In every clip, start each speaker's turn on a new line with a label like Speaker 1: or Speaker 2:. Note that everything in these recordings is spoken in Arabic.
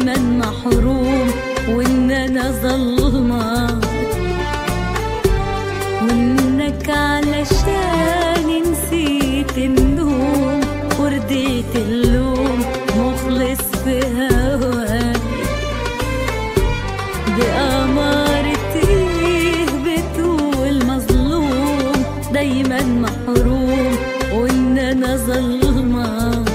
Speaker 1: دايما محروم، وان انا ظلمك، وانك علشان نسيت النوم ورديت اللوم مخلص في هواك. بأمارة ايه بتقول مظلوم دايما محروم، وان انا ظلمك،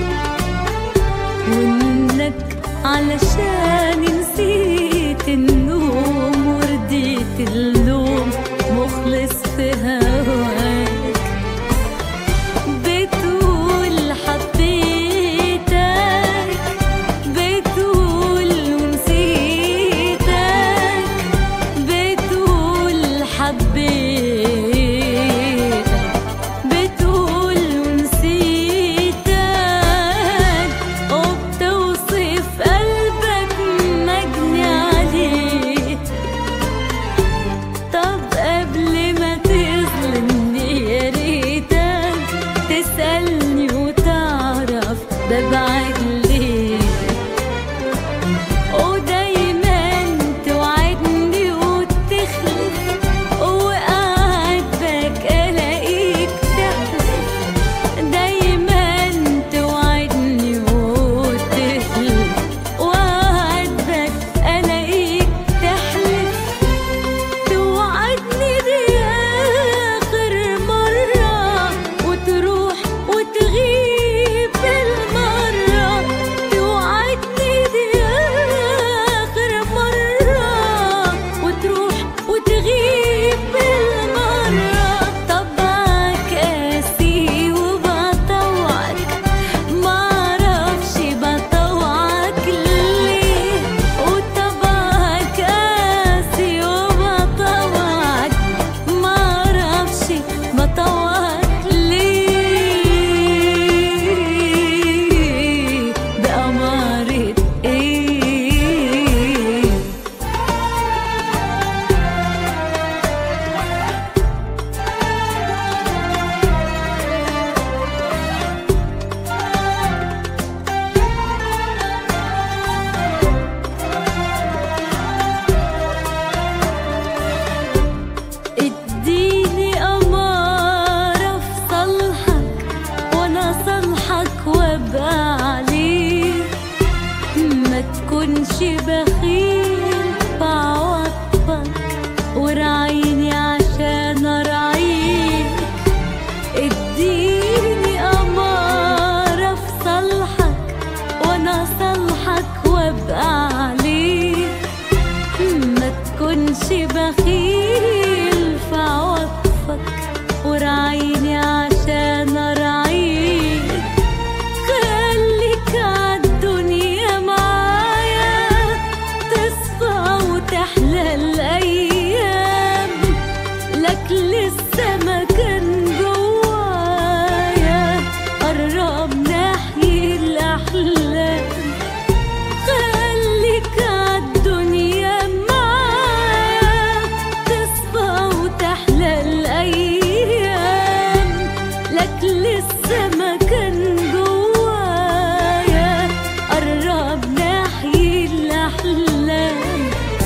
Speaker 1: وانك علشان نسيت النوم ورديت اللوم مخلص في هواك. بتقول حبيتك، بتقول ونسيتك، بتقول حبيتك، بتقول ونسيتك، وبتوصف قلبك مجني عليه. طب قبل ما تظلمني يا ريتك تسألني وتعرف ببعد ليه، ودايما توعدني وتخلف، وقعدك الاقيك تحلف. دايما توعدني وتخلف، وقعدك الاقيك تحلف. توعدني دي آخر مرة وتروح وتغيب بالمرة. توعدني دي آخر مرة وتروح وتغيب بالمرة. طبعك قاسي وبطوعك، معرفش بطوعك ليه. وطبعك قاسي وبطوعك، معرفش بطوعك ليه. بأمارة ايه؟ اديني أمارة في صالحك وانا صالحك وابقى عليك. ما تكونش بخيل بعواطفك وراعيني عشان ارعيك. اديني أمارة في صالحك وانا صالحك وابقى عليك. ما تكونش بخيل في عواطفك وراعيني عشان ارعيك. خليك عالدنيا معايا تصفى وتحلى الايام. لك لسه مكان جوايا، قرب ناحية الاحلام. خليك عالدنيا معايا تصفى وتحلى الايام. لك لسه مكان جوايا، قرب ناحية الاحلام.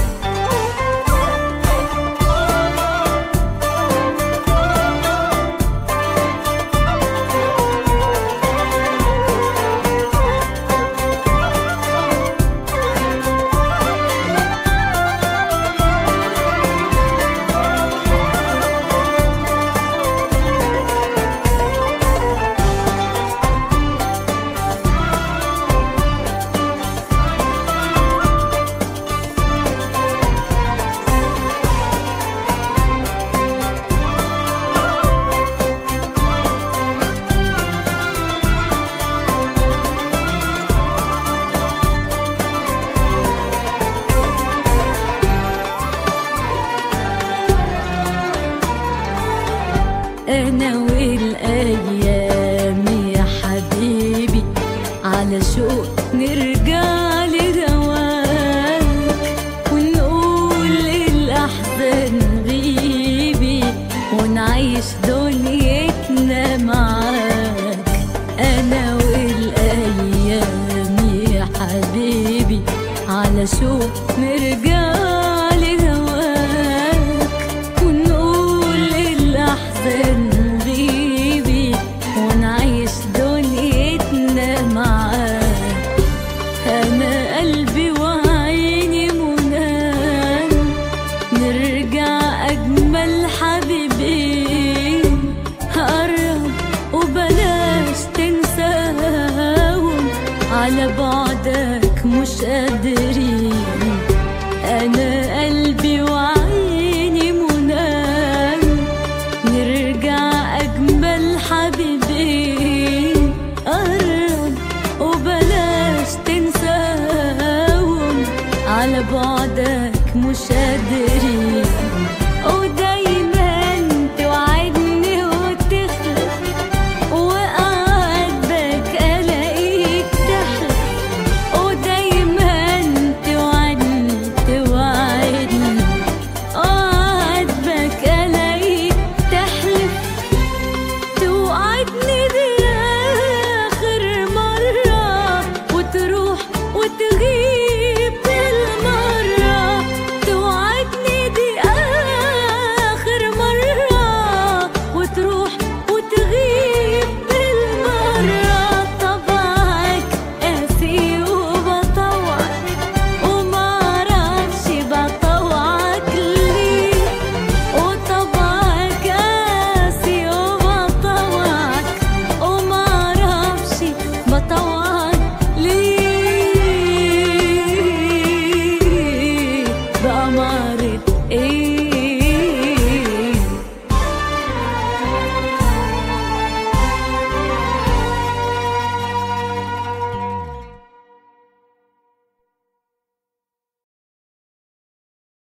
Speaker 1: أنا والأيام يا حبيبي على شوق نرجع لدواك، ونقول الأحزان غيبي ونعيش دنيتنا معاك. أنا والأيام يا حبيبي حبيبي على شوق نرجع لهواك ونقول للأحزان غيبي ونعيش دنيتنا معاك. أنا قلبي وعيني مناك نرجع أجمل حبيبين. قرب وبلاش تنساهم على بعدك مش قادرين. أنا قلبي وعيني مناك نرجع أجمل حبيبين. قرب وبلاش تنساهم على بعدك مش قادرين.